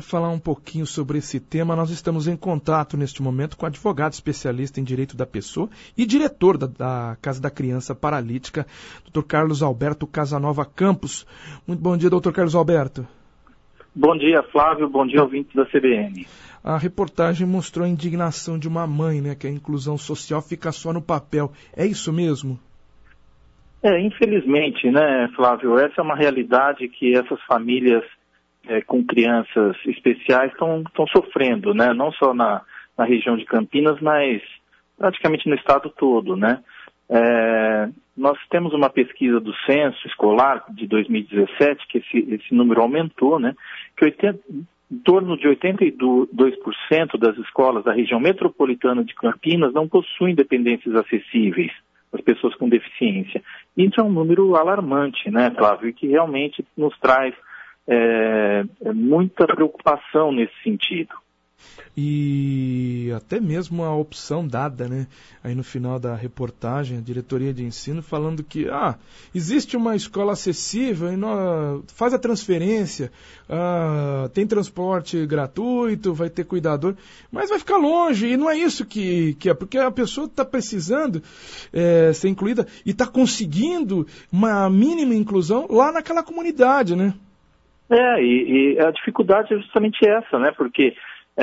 falar um pouquinho sobre esse tema, nós estamos em contato neste momento com o advogado especialista em direito da pessoa e diretor da Casa da Criança Paralítica, Dr. Carlos Alberto Casanova Campos. Muito bom dia, Dr. Carlos Alberto. Bom dia, Flávio. Bom dia, ouvintes da CBN. A reportagem mostrou a indignação de uma mãe, né, que a inclusão social fica só no papel. É isso mesmo? Infelizmente, né, Flávio, essa é uma realidade que essas famílias com crianças especiais estão sofrendo, né, não só na região de Campinas, mas praticamente no estado todo, né. Nós temos uma pesquisa do censo escolar de 2017, que esse número aumentou, né, que em torno de 82% das escolas da região metropolitana de Campinas não possuem dependências acessíveis às pessoas com deficiência. Isso é um número alarmante, né, Flávio, e que realmente nos traz muita preocupação nesse sentido. E até mesmo a opção dada, né, aí no final da reportagem, a diretoria de ensino falando que existe uma escola acessível, e faz a transferência, tem transporte gratuito, vai ter cuidador, mas vai ficar longe, e não é isso que é, porque a pessoa está precisando ser incluída e está conseguindo uma mínima inclusão lá naquela comunidade, né? E a dificuldade é justamente essa, né, porque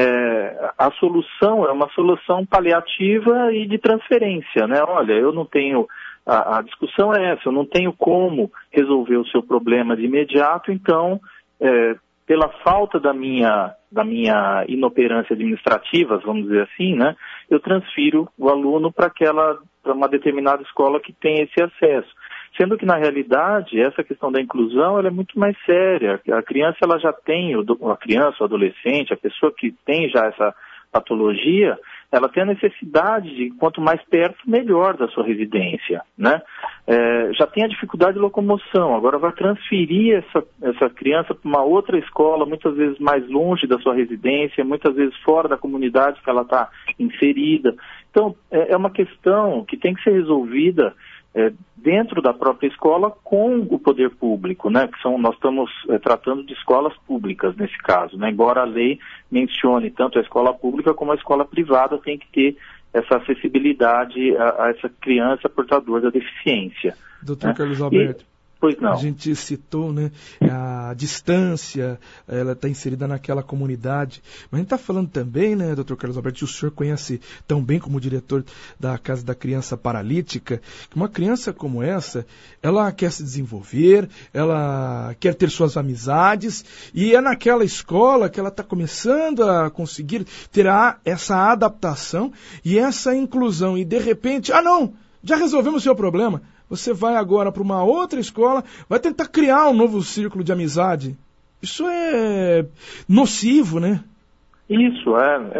a solução é uma solução paliativa e de transferência, né? Olha, eu não tenho, a discussão é essa, eu não tenho como resolver o seu problema de imediato, então, pela falta da minha inoperância administrativa, vamos dizer assim, né? Eu transfiro o aluno para uma determinada escola que tem esse acesso. Sendo que, na realidade, essa questão da inclusão ela é muito mais séria. A criança ela já tem, a criança, o adolescente, a pessoa que tem já essa patologia, ela tem a necessidade de, quanto mais perto, melhor da sua residência, né? Já tem a dificuldade de locomoção, agora vai transferir essa criança para uma outra escola, muitas vezes mais longe da sua residência, muitas vezes fora da comunidade que ela está inserida. Então, é uma questão que tem que ser resolvida dentro da própria escola com o poder público, né? Nós estamos tratando de escolas públicas nesse caso, né? Embora a lei mencione tanto a escola pública como a escola privada tem que ter essa acessibilidade a essa criança portadora da deficiência. Doutor Carlos Alberto. Pois não. A gente citou, né, a distância, ela está inserida naquela comunidade. Mas a gente está falando também, né, doutor Carlos Alberto, que o senhor conhece tão bem como diretor da Casa da Criança Paralítica, que uma criança como essa, ela quer se desenvolver, ela quer ter suas amizades, e é naquela escola que ela está começando a conseguir ter essa adaptação e essa inclusão. E de repente, não, já resolvemos o seu problema. Você vai agora para uma outra escola, vai tentar criar um novo círculo de amizade. Isso é nocivo, né? Isso,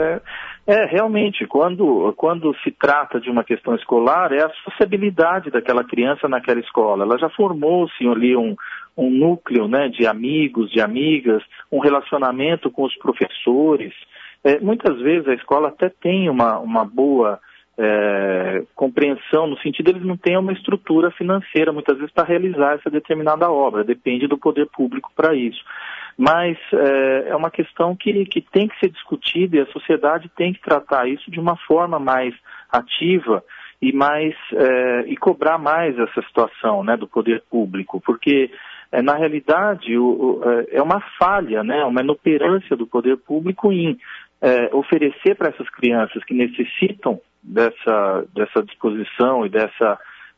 realmente, quando se trata de uma questão escolar, é a sociabilidade daquela criança naquela escola. Ela já formou-se ali um núcleo, né, de amigos, de amigas, um relacionamento com os professores. Muitas vezes a escola até tem uma boa compreensão, no sentido eles não têm uma estrutura financeira, muitas vezes, para realizar essa determinada obra, depende do poder público para isso. Mas é uma questão que tem que ser discutida e a sociedade tem que tratar isso de uma forma mais ativa e cobrar mais essa situação, né, do poder público, porque na realidade é uma falha, né, uma inoperância do poder público em oferecer para essas crianças que necessitam dessa disposição e dessa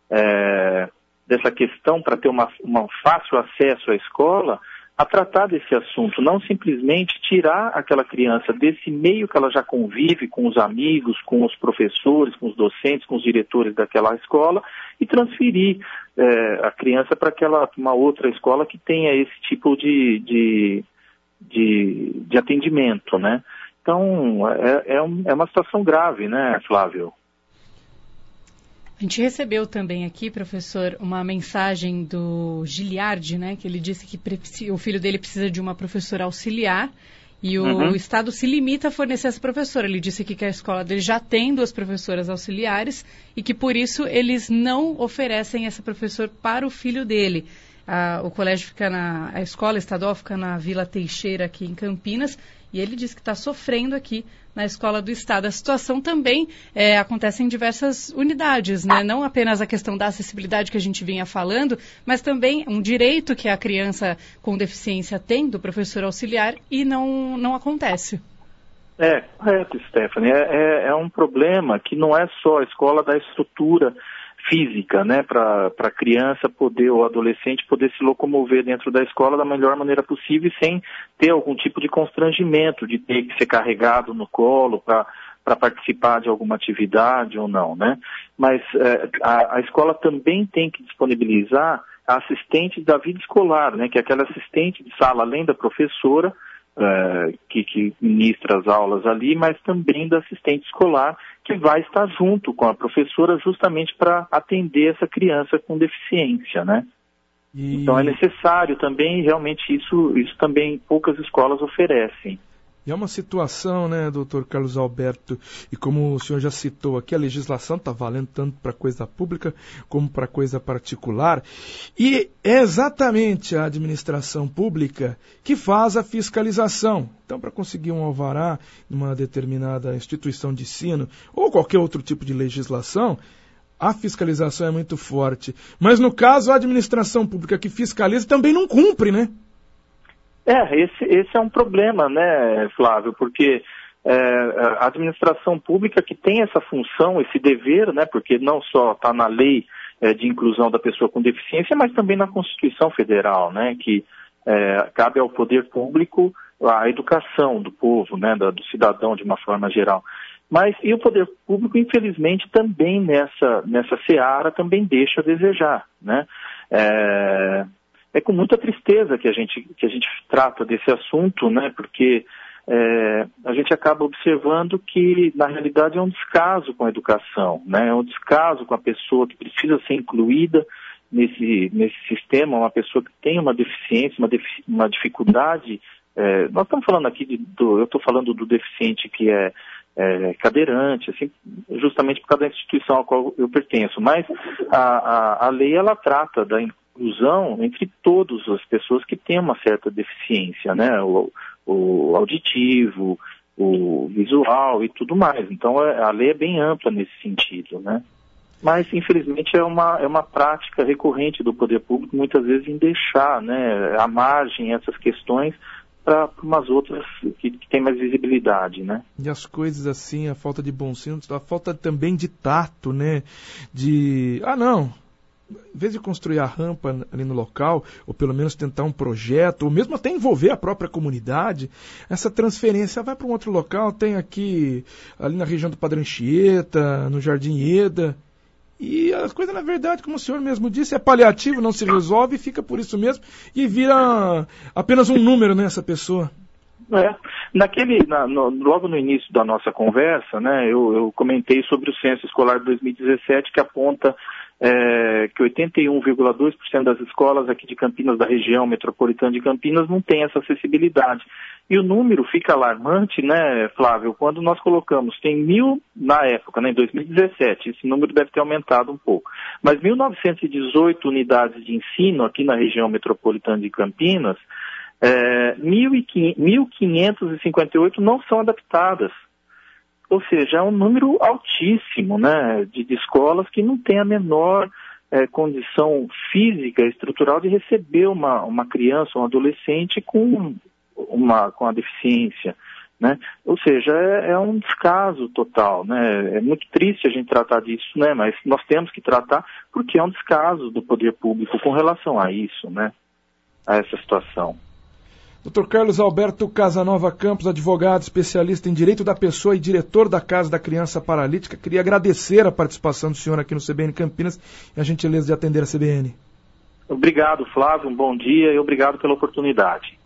questão para ter um fácil acesso à escola, a tratar desse assunto, não simplesmente tirar aquela criança desse meio que ela já convive com os amigos, com os professores, com os docentes, com os diretores daquela escola e transferir a criança para uma outra escola que tenha esse tipo de atendimento, né? Então, é uma situação grave, né, Flávio? A gente recebeu também aqui, professor, uma mensagem do Giliardi, né, que ele disse que o filho dele precisa de uma professora auxiliar e o Estado se limita a fornecer essa professora. Ele disse que a escola dele já tem 2 professoras auxiliares e que, por isso, eles não oferecem essa professora para o filho dele. o colégio fica a escola estadual fica na Vila Teixeira, aqui em Campinas, e ele diz que está sofrendo aqui na escola do estado. A situação também acontece em diversas unidades, né? Não apenas a questão da acessibilidade que a gente vinha falando, mas também um direito que a criança com deficiência tem do professor auxiliar e não acontece. Correto, Stephanie. É um problema que não é só a escola da estrutura física, né, para a criança poder, ou adolescente, poder se locomover dentro da escola da melhor maneira possível sem ter algum tipo de constrangimento, de ter que ser carregado no colo para participar de alguma atividade ou não, né? Mas a escola também tem que disponibilizar a assistente da vida escolar, né, que é aquela assistente de sala, além da professora, que ministra as aulas ali, mas também da assistente escolar, que vai estar junto com a professora justamente para atender essa criança com deficiência, né? Então é necessário também, realmente isso também poucas escolas oferecem. E é uma situação, né, doutor Carlos Alberto, e como o senhor já citou aqui, a legislação está valendo tanto para coisa pública como para coisa particular, e é exatamente a administração pública que faz a fiscalização. Então, para conseguir um alvará em uma determinada instituição de ensino, ou qualquer outro tipo de legislação, a fiscalização é muito forte. Mas, no caso, a administração pública que fiscaliza também não cumpre, né? Esse é um problema, né, Flávio, porque a administração pública que tem essa função, esse dever, né, porque não só está na lei de inclusão da pessoa com deficiência, mas também na Constituição Federal, né, que cabe ao poder público a educação do povo, né, do cidadão de uma forma geral. Mas e o poder público, infelizmente, também nessa seara também deixa a desejar, né? É com muita tristeza que a gente trata desse assunto, né? Porque a gente acaba observando que, na realidade, é um descaso com a educação, né? É um descaso com a pessoa que precisa ser incluída nesse sistema, uma pessoa que tem uma deficiência, uma dificuldade. Nós estamos falando aqui eu estou falando do deficiente que é cadeirante, assim, justamente por causa da instituição a qual eu pertenço. Mas a lei, ela trata da inclusão entre todas as pessoas que têm uma certa deficiência, né? O auditivo, o visual e tudo mais. Então a lei é bem ampla nesse sentido, né? Mas infelizmente é uma prática recorrente do poder público, muitas vezes, em deixar, né, à margem essas questões para umas outras que têm mais visibilidade, né? E as coisas assim, a falta de bom senso, a falta também de tato, né? Em vez de construir a rampa ali no local, ou pelo menos tentar um projeto, ou mesmo até envolver a própria comunidade, essa transferência vai para um outro local, tem aqui, ali na região do Padre Anchieta, no Jardim Ieda, e as coisas, na verdade, como o senhor mesmo disse, é paliativo, não se resolve, fica por isso mesmo, e vira apenas um número nessa pessoa. Logo no início da nossa conversa, né, eu comentei sobre o censo escolar de 2017, que aponta que 81,2% das escolas aqui de Campinas, da região metropolitana de Campinas, não tem essa acessibilidade. E o número fica alarmante, né, Flávio, quando nós colocamos, tem 1.000, na época, né, em 2017, esse número deve ter aumentado um pouco, mas 1.918 unidades de ensino aqui na região metropolitana de Campinas, 1.558 não são adaptadas. Ou seja, é um número altíssimo, né, de escolas que não têm a menor condição física, estrutural de receber uma criança, um adolescente com a deficiência, né? Ou seja, é um descaso total, né? É muito triste a gente tratar disso, né? Mas nós temos que tratar porque é um descaso do poder público com relação a isso, né? A essa situação. Dr. Carlos Alberto Casanova Campos, advogado, especialista em direito da pessoa e diretor da Casa da Criança Paralítica, queria agradecer a participação do senhor aqui no CBN Campinas e a gentileza de atender a CBN. Obrigado, Flávio, um bom dia e obrigado pela oportunidade.